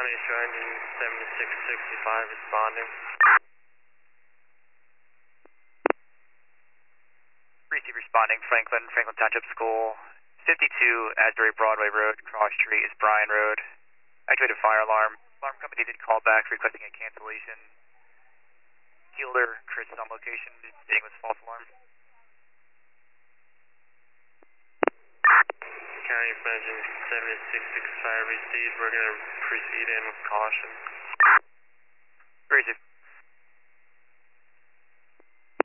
County Show Engine 7665 responding. 3C responding, Franklin Township School. 52 Asbury Broadway Road, cross street is Bryan Road. Activated fire alarm. Alarm company did call back requesting a cancellation. Fielder, Chris on location, stating was false alarm. County Engine 7665 received. We're going to proceed in with caution.